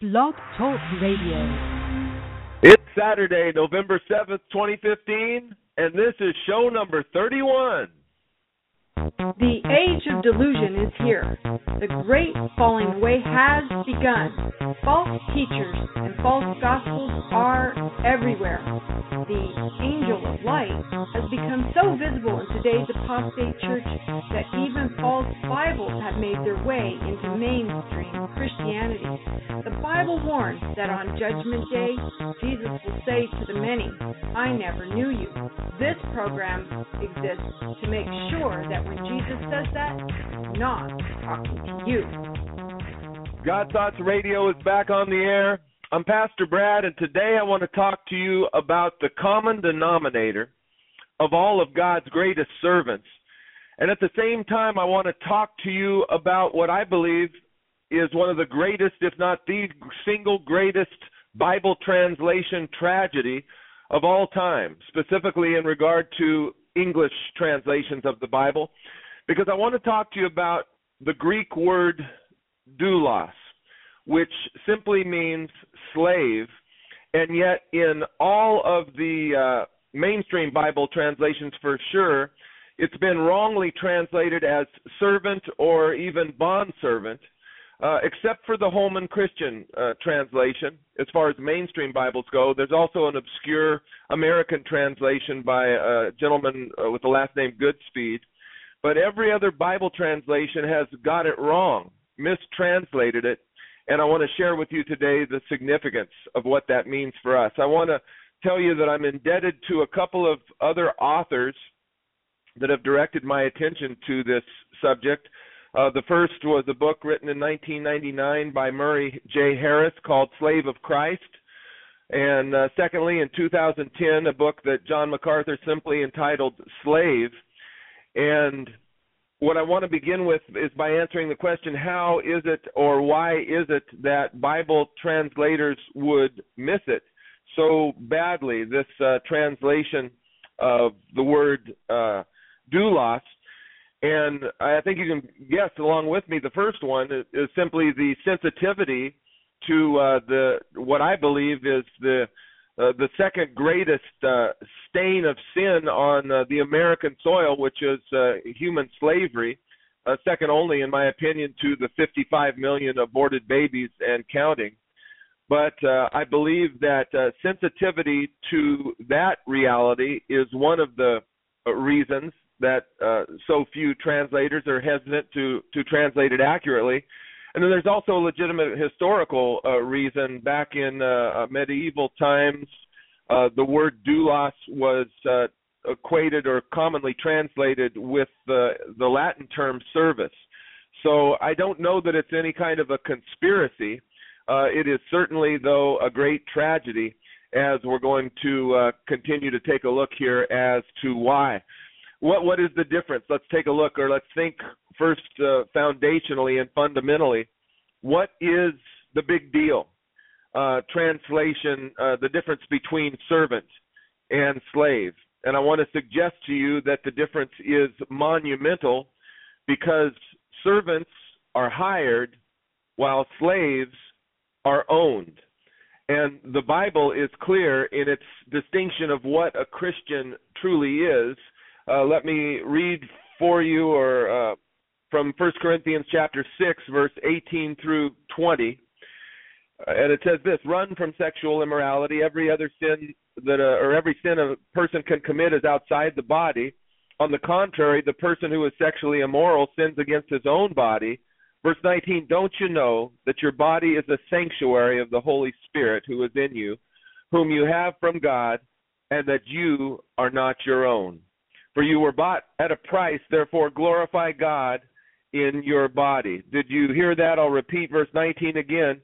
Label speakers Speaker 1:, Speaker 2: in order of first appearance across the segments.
Speaker 1: Blog Talk Radio.
Speaker 2: It's Saturday, November 7th, 2015, and this is show number 31.
Speaker 3: The age of delusion is here. The great falling away has begun. False teachers and false gospels are everywhere. The angel of light has become so visible in today's apostate church that even false Bibles have made their way into mainstream Christianity. The Bible warns that on Judgment Day, Jesus will say to the many, "I never knew you." This program exists to make sure that when Jesus says that, he's not talking to you.
Speaker 2: God Thoughts Radio is back on the air. I'm Pastor Brad, and today I want to talk to you about the common denominator of all of God's greatest servants. And at the same time, I want to talk to you about what I believe is one of the greatest, if not the single greatest, Bible translation tragedy of all time, specifically in regard to English translations of the Bible, because I want to talk to you about the Greek word doulos, which simply means slave, and yet in all of the mainstream Bible translations for sure, it's been wrongly translated as servant or even bondservant, except for the Holman Christian translation. As far as mainstream Bibles go, there's also an obscure American translation by a gentleman with the last name Goodspeed. But every other Bible translation has got it wrong, mistranslated it, and I want to share with you today the significance of what that means for us. I want to tell you that I'm indebted to a couple of other authors that have directed my attention to this subject. The first was a book written in 1999 by Murray J. Harris called Slave of Christ. And secondly, in 2010, a book that John MacArthur simply entitled Slave. And what I want to begin with is by answering the question, how is it or why is it that Bible translators would miss it so badly, this translation of the word doulos? And I think you can guess along with me, the first one is simply the sensitivity to what I believe is the second greatest stain of sin on the American soil, which is human slavery, second only, in my opinion, to the 55 million aborted babies and counting. But I believe that sensitivity to that reality is one of the reasons that so few translators are hesitant to translate it accurately. And then there's also a legitimate historical reason. Back in medieval times, the word doulos was equated or commonly translated with the Latin term service. So I don't know that it's any kind of a conspiracy. It is certainly, though, a great tragedy, as we're going to continue to take a look here as to why. What is the difference? Let's take a look, or let's think first foundationally and fundamentally. What is the big deal? Translation, the difference between servant and slave. And I want to suggest to you that the difference is monumental, because servants are hired while slaves are owned. And the Bible is clear in its distinction of what a Christian truly is. Let me read for you from 1 Corinthians chapter 6, verse 18 through 20. And it says this: "Run from sexual immorality. Every other sin every sin a person can commit is outside the body. On the contrary, the person who is sexually immoral sins against his own body." Verse 19, "Don't you know that your body is a sanctuary of the Holy Spirit who is in you, whom you have from God, and that you are not your own? For you were bought at a price, therefore glorify God in your body." Did you hear that? I'll repeat verse 19 again.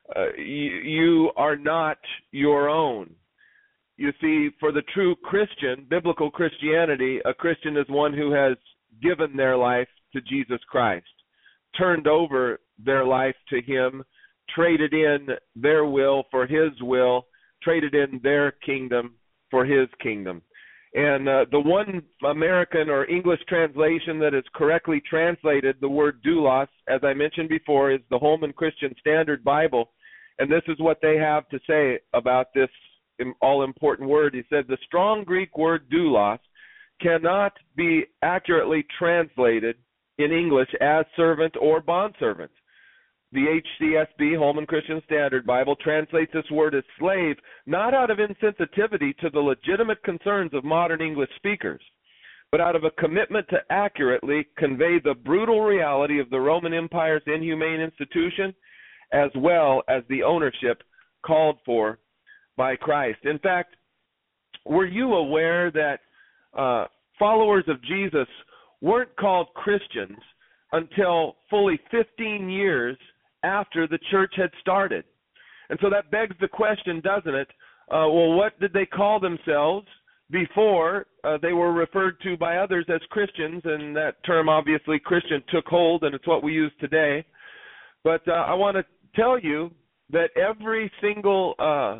Speaker 2: You are not your own. You see, for the true Christian, biblical Christianity, a Christian is one who has given their life to Jesus Christ, turned over their life to Him, traded in their will for His will, traded in their kingdom for His kingdom. And the one American or English translation that has correctly translated the word doulos, as I mentioned before, is the Holman Christian Standard Bible. And this is what they have to say about this all-important word. He said, the strong Greek word doulos cannot be accurately translated in English as servant or bondservant. The HCSB, Holman Christian Standard Bible, translates this word as slave, not out of insensitivity to the legitimate concerns of modern English speakers, but out of a commitment to accurately convey the brutal reality of the Roman Empire's inhumane institution, as well as the ownership called for by Christ. In fact, were you aware that followers of Jesus weren't called Christians until fully 15 years after the church had started? And so that begs the question, doesn't it? Well, what did they call themselves before they were referred to by others as Christians? And that term, obviously, Christian, took hold, and it's what we use today. But I want to tell you that every single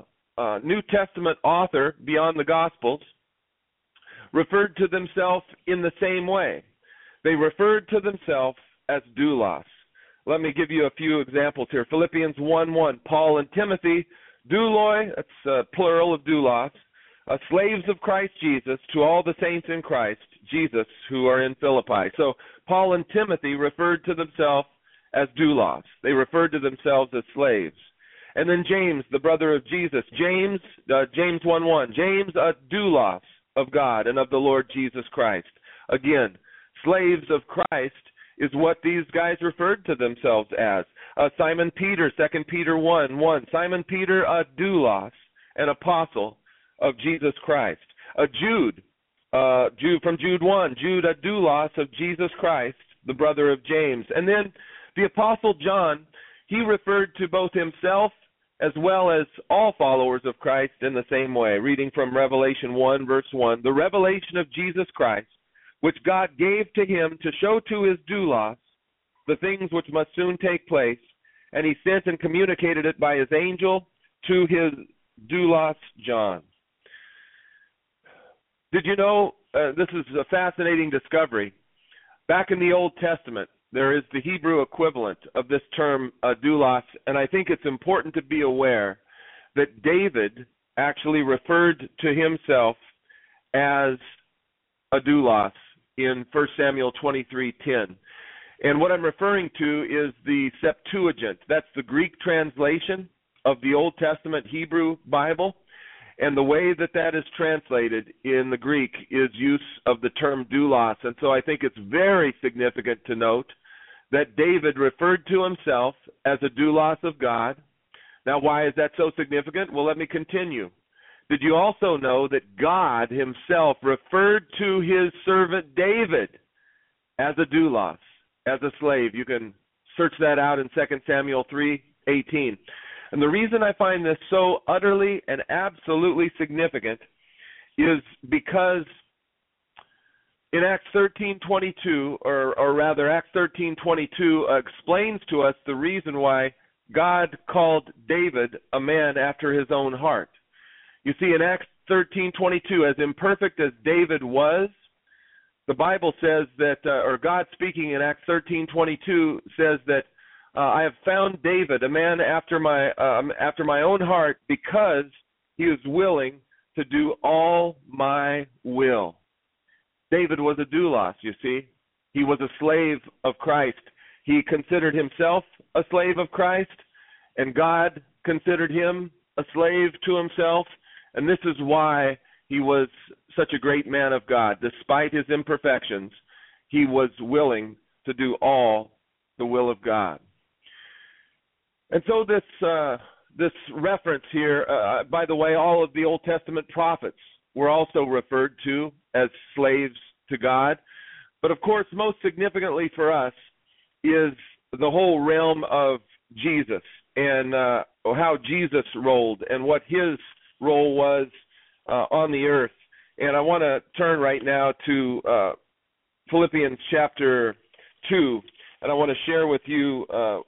Speaker 2: New Testament author beyond the Gospels referred to themselves in the same way. They referred to themselves as doulos. Let me give you a few examples here. Philippians 1:1, Paul and Timothy, douloi, that's plural of doulos, slaves of Christ Jesus, to all the saints in Christ Jesus who are in Philippi. So Paul and Timothy referred to themselves as doulos. They referred to themselves as slaves. And then James, the brother of Jesus, James 1:1, James, a doulos of God and of the Lord Jesus Christ. Again, slaves of Christ is what these guys referred to themselves as. Simon Peter, 2 Peter 1:1, Simon Peter, a doulos, an apostle of Jesus Christ. Jude from Jude 1, Jude, a doulos of Jesus Christ, the brother of James. And then the apostle John, he referred to both himself as well as all followers of Christ in the same way. Reading from Revelation 1, verse 1, the revelation of Jesus Christ, which God gave to him to show to his doulos the things which must soon take place, and he sent and communicated it by his angel to his doulos John. Did you know, this is a fascinating discovery, back in the Old Testament, there is the Hebrew equivalent of this term doulos, and I think it's important to be aware that David actually referred to himself as a doulos in 1 Samuel 23:10. And what I'm referring to is the Septuagint. That's the Greek translation of the Old Testament Hebrew Bible. And the way that that is translated in the Greek is use of the term doulos. And so I think it's very significant to note that David referred to himself as a doulos of God. Now, why is that so significant? Well, let me continue. Did you also know that God himself referred to his servant David as a doulos, as a slave? You can search that out in 2 Samuel 3:18. And the reason I find this so utterly and absolutely significant is because in Acts 13:22, or rather Acts 13:22 explains to us the reason why God called David a man after his own heart. You see, in Acts 13:22, as imperfect as David was, the Bible says that, or God speaking in Acts 13:22 says that I have found David, a man after my own heart, because he was willing to do all my will. David was a doulos, you see. He was a slave of Christ. He considered himself a slave of Christ, and God considered him a slave to himself. And this is why he was such a great man of God. Despite his imperfections, he was willing to do all the will of God. And so this reference here, by the way, all of the Old Testament prophets were also referred to as slaves to God. But of course, most significantly for us is the whole realm of Jesus and how Jesus rolled and what his role was on the earth. And I want to turn right now to Philippians chapter 2, and I want to share with you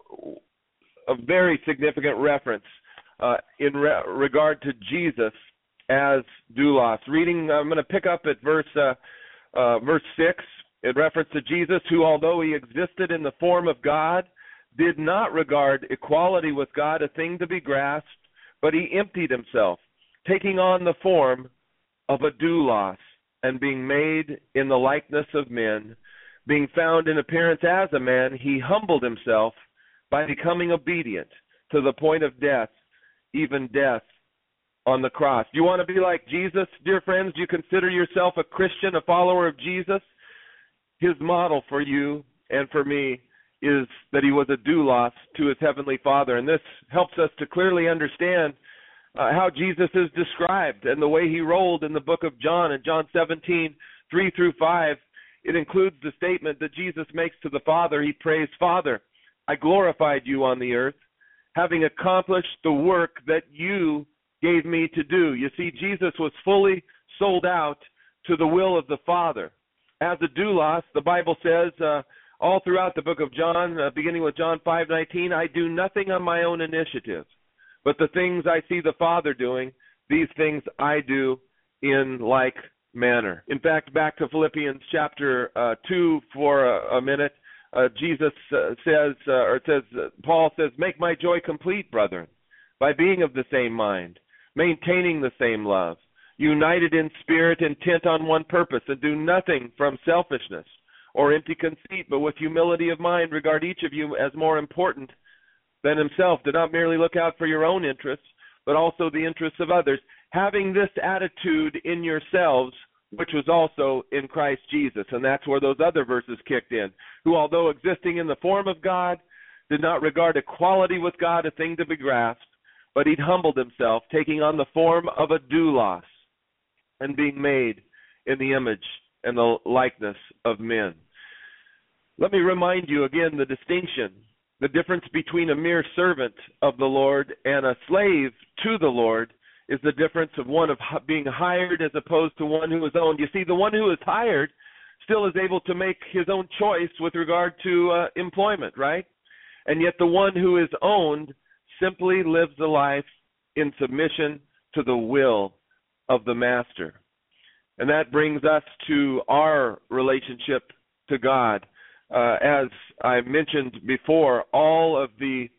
Speaker 2: a very significant reference in regard to Jesus as doulos. Reading, I'm going to pick up at verse 6 in reference to Jesus, who, although he existed in the form of God, did not regard equality with God a thing to be grasped, but he emptied himself, taking on the form of a doulos, and being made in the likeness of men, being found in appearance as a man, he humbled himself by becoming obedient to the point of death, even death on the cross. Do you want to be like Jesus, dear friends? Do you consider yourself a Christian, a follower of Jesus? His model for you and for me is that he was a doulos to his heavenly Father. And this helps us to clearly understand how Jesus is described and the way he rolled in the book of John. In John 17, 3 through 5, it includes the statement that Jesus makes to the Father. He prays, "Father, I glorified you on the earth, having accomplished the work that you gave me to do." You see, Jesus was fully sold out to the will of the Father. As a doulos, the Bible says all throughout the book of John, beginning with John 5:19, "I do nothing on my own initiative, but the things I see the Father doing, these things I do in like manner." In fact, back to Philippians chapter 2 for a minute, Jesus Paul says, "Make my joy complete, brethren, by being of the same mind, maintaining the same love, united in spirit, intent on one purpose, and do nothing from selfishness or empty conceit, but with humility of mind regard each of you as more important than himself. Do not merely look out for your own interests, but also the interests of others, having this attitude in yourselves, which was also in Christ Jesus." And that's where those other verses kicked in. "Who, although existing in the form of God, did not regard equality with God a thing to be grasped, but he humbled himself, taking on the form of a doulos, and being made in the image and the likeness of men." Let me remind you again the distinction, the difference between a mere servant of the Lord and a slave to the Lord is the difference of one of being hired as opposed to one who is owned. You see, the one who is hired still is able to make his own choice with regard to employment, right? And yet the one who is owned simply lives a life in submission to the will of the master. And that brings us to our relationship to God. As I mentioned before, all of the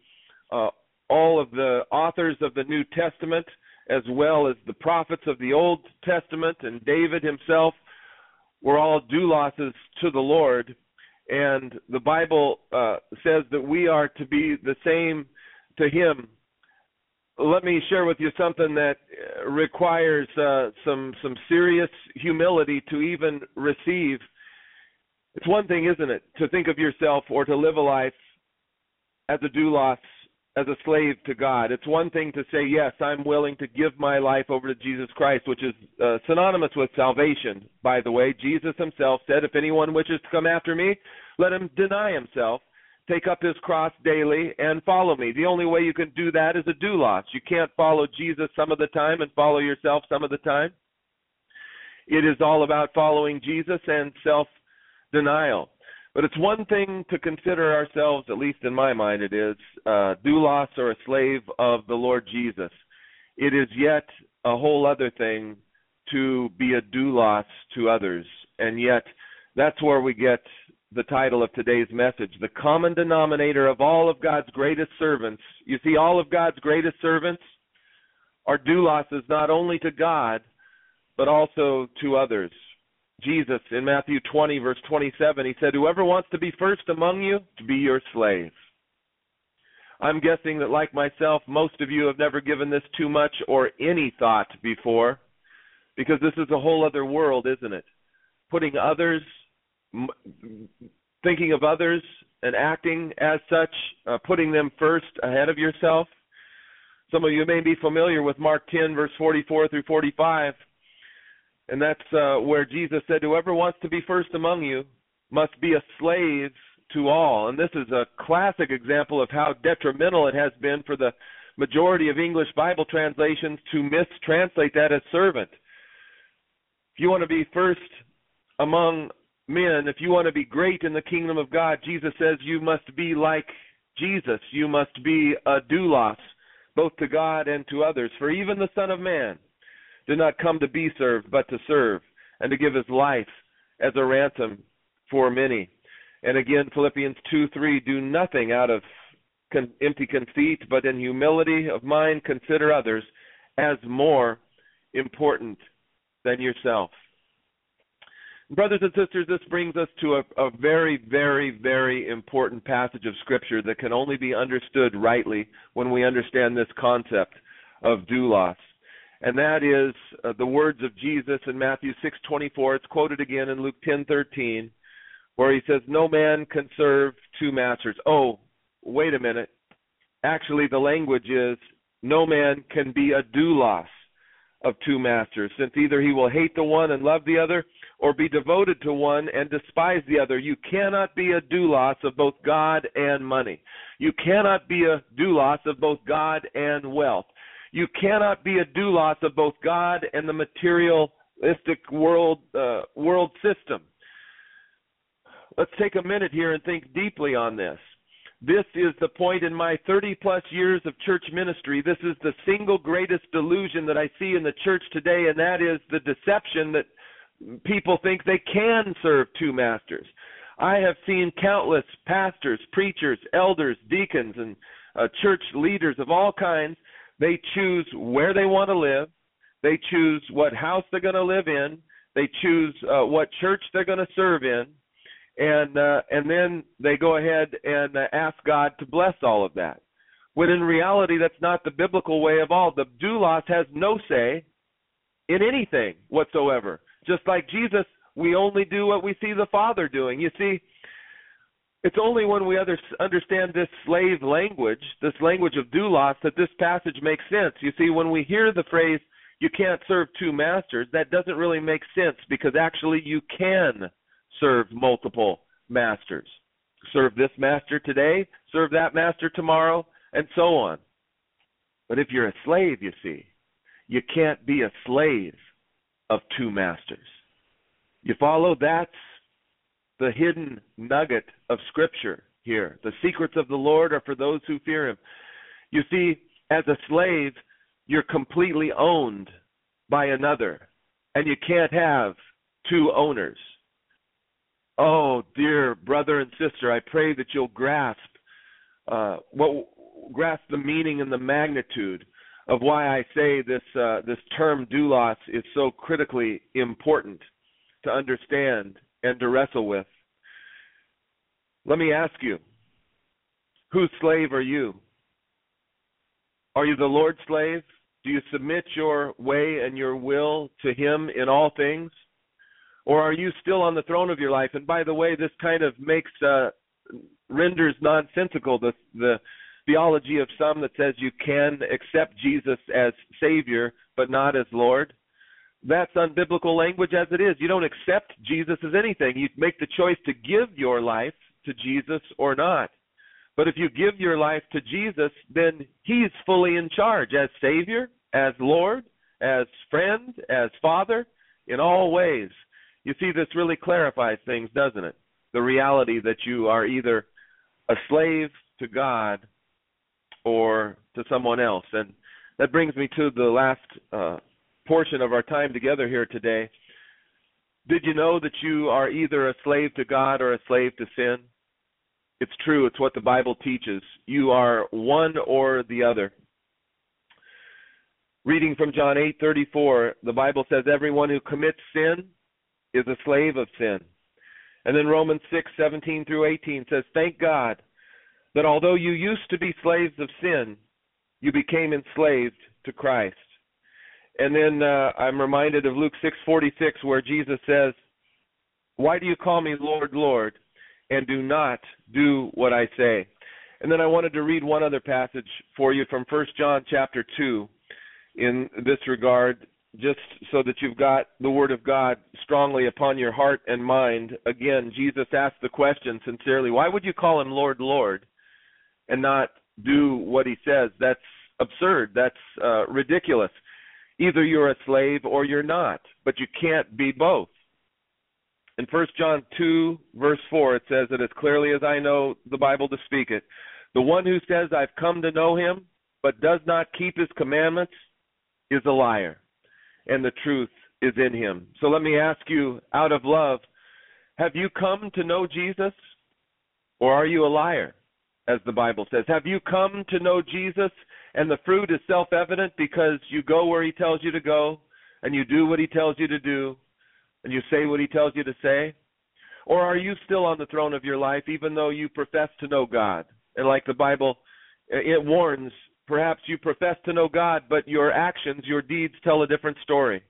Speaker 2: authors of the New Testament, as well as the prophets of the Old Testament and David himself, were all douloses to the Lord. And the Bible says that we are to be the same to him. Let me share with you something that requires some serious humility to even receive. It's one thing, isn't it, to think of yourself or to live a life as a doulos, as a slave to God. It's one thing to say, yes, I'm willing to give my life over to Jesus Christ, which is synonymous with salvation, by the way. Jesus himself said, "If anyone wishes to come after me, let him deny himself, take up his cross daily, and follow me." The only way you can do that is a doulos. You can't follow Jesus some of the time and follow yourself some of the time. It is all about following Jesus and self-denial. But it's one thing to consider ourselves, at least in my mind it is, doulos or a slave of the Lord Jesus. It is yet a whole other thing to be a doulos to others. And yet that's where we get the title of today's message, the common denominator of all of God's greatest servants. You see, all of God's greatest servants are douloses not only to God, but also to others. Jesus, in Matthew 20, verse 27, he said, "Whoever wants to be first among you, to be your slave." I'm guessing that, like myself, most of you have never given this too much or any thought before, because this is a whole other world, isn't it? Putting others, thinking of others and acting as such, putting them first ahead of yourself. Some of you may be familiar with Mark 10, verse 44 through 45. And that's where Jesus said, "Whoever wants to be first among you must be a slave to all." And this is a classic example of how detrimental it has been for the majority of English Bible translations to mistranslate that as servant. If you want to be first among men, if you want to be great in the kingdom of God, Jesus says you must be like Jesus. You must be a doulos, both to God and to others. "For even the Son of Man did not come to be served, but to serve, and to give his life as a ransom for many." And again, Philippians 2:3, "Do nothing out of empty conceit, but in humility of mind consider others as more important than yourself. Brothers and sisters, this brings us to a very, very, very important passage of Scripture that can only be understood rightly when we understand this concept of doulos. And that is the words of Jesus in Matthew 6:24. It's quoted again in Luke 10:13, where he says, "No man can serve two masters." Oh, wait a minute. Actually, the language is, no man can be a doulos of two masters, since either he will hate the one and love the other, or be devoted to one and despise the other. You cannot be a doulos of both God and money. You cannot be a doulos of both God and wealth. You cannot be a doulos of both God and the materialistic world system. Let's take a minute here and think deeply on this. This is the point in my 30-plus years of church ministry. This is the single greatest delusion that I see in the church today, and that is the deception that people think they can serve two masters. I have seen countless pastors, preachers, elders, deacons, and church leaders of all kinds. They choose where they want to live. They choose what house they're going to live in. They choose what church they're going to serve in. And then they go ahead and ask God to bless all of that. When in reality, that's not the biblical way of all. The doulos has no say in anything whatsoever. Just like Jesus, we only do what we see the Father doing. You see, it's only when we understand this slave language, this language of doulos, that this passage makes sense. You see, when we hear the phrase, you can't serve two masters, that doesn't really make sense, because actually you can serve multiple masters. Serve this master today, serve that master tomorrow, and so on. But if you're a slave, you see, you can't be a slave of two masters. You follow? That's the hidden nugget of Scripture here. The secrets of the Lord are for those who fear Him. You see, as a slave, you're completely owned by another, and you can't have two owners. Oh, dear brother and sister, I pray that you'll grasp the meaning and the magnitude of why I say this term doulos is so critically important to understand and to wrestle with. Let me ask you, whose slave are you? Are you the Lord's slave? Do you submit your way and your will to Him in all things? Or are you still on the throne of your life? And by the way, this kind of renders nonsensical the theology of some that says you can accept Jesus as Savior, but not as Lord. That's unbiblical language as it is. You don't accept Jesus as anything. You make the choice to give your life to Jesus or not. But if you give your life to Jesus, then He's fully in charge as Savior, as Lord, as friend, as Father, in all ways. You see, this really clarifies things, doesn't it? The reality that you are either a slave to God or to someone else. And that brings me to the last portion of our time together here today. Did you know that you are either a slave to God or a slave to sin? It's true. It's what the Bible teaches. You are one or the other. Reading from John 8:34, the Bible says, everyone who commits sin is a slave of sin. And then Romans 6:17 through 18 says, thank God that although you used to be slaves of sin, you became enslaved to Christ. And then I'm reminded of Luke 6:46, where Jesus says, why do you call me Lord, Lord, and do not do what I say? And then I wanted to read one other passage for you from 1 John chapter 2 in this regard, just so that you've got the Word of God strongly upon your heart and mind. Again, Jesus asked the question sincerely, why would you call Him Lord, Lord, and not do what He says? That's absurd. That's ridiculous. Either you're a slave or you're not, but you can't be both. In 1 John 2, verse 4, it says it as clearly as I know the Bible to speak it. The one who says, I've come to know Him, but does not keep His commandments, is a liar, and the truth is in him. So let me ask you, out of love, have you come to know Jesus, or are you a liar? as the Bible says. Have you come to know Jesus and the fruit is self-evident because you go where he tells you to go and you do what he tells you to do and you say what he tells you to say? Or are you still on the throne of your life even though you profess to know God? And like the Bible, it warns, perhaps you profess to know God, but your actions, your deeds tell a different story.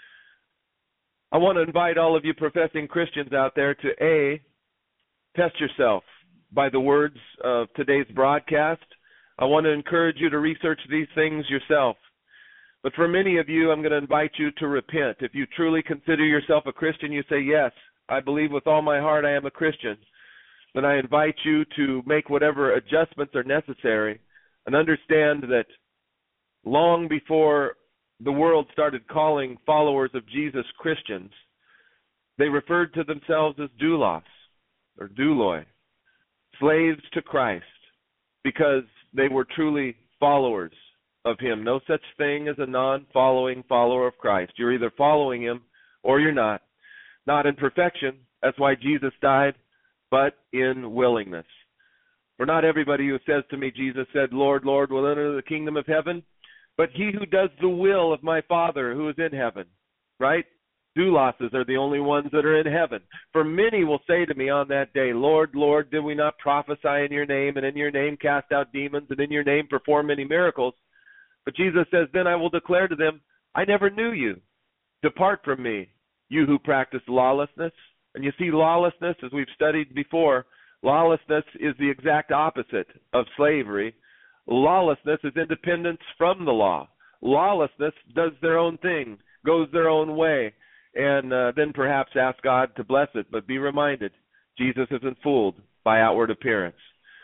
Speaker 2: I want to invite all of you professing Christians out there to A, test yourself by the words of today's broadcast. I want to encourage you to research these things yourself. But for many of you, I'm going to invite you to repent. If you truly consider yourself a Christian, you say, yes, I believe with all my heart I am a Christian, then I invite you to make whatever adjustments are necessary and understand that long before the world started calling followers of Jesus Christians, they referred to themselves as doulos or douloi, slaves to Christ, because they were truly followers of him. No such thing as a non-following follower of Christ. You're either following him or you're not. Not in perfection, that's why Jesus died, but in willingness. For not everybody who says to me, Jesus said, Lord, Lord, will enter the kingdom of heaven, but he who does the will of my Father who is in heaven, right? Douloses are the only ones that are in heaven. For many will say to me on that day, Lord, Lord, did we not prophesy in your name, and in your name cast out demons, and in your name perform many miracles? But Jesus says, then I will declare to them, I never knew you. Depart from me, you who practice lawlessness. And you see, lawlessness, as we've studied before, lawlessness is the exact opposite of slavery. Lawlessness is independence from the law. Lawlessness does their own thing, goes their own way, and then perhaps ask God to bless it. But be reminded, Jesus isn't fooled by outward appearance.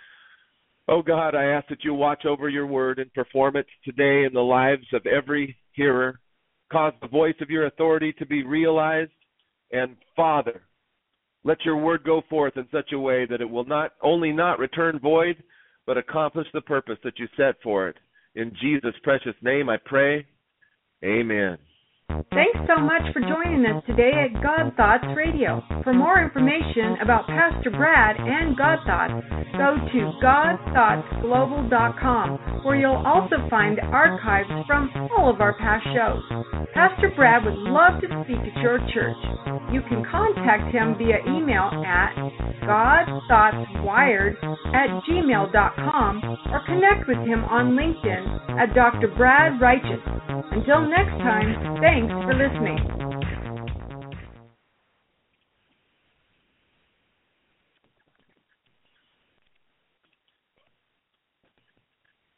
Speaker 2: Oh God, I ask that you watch over your word and perform it today in the lives of every hearer. Cause the voice of your authority to be realized. And Father, let your word go forth in such a way that it will not only not return void, but accomplish the purpose that you set for it. In Jesus' precious name I pray. Amen.
Speaker 3: Thanks so much for joining us today at God Thoughts Radio. For more information about Pastor Brad and God Thoughts, go to godthoughtsglobal.com, where you'll also find archives from all of our past shows. Pastor Brad would love to speak at your church. You can contact him via email at godthoughtswired@gmail.com or connect with him on LinkedIn at Dr. Brad Righteous. Until next time, thanks for listening.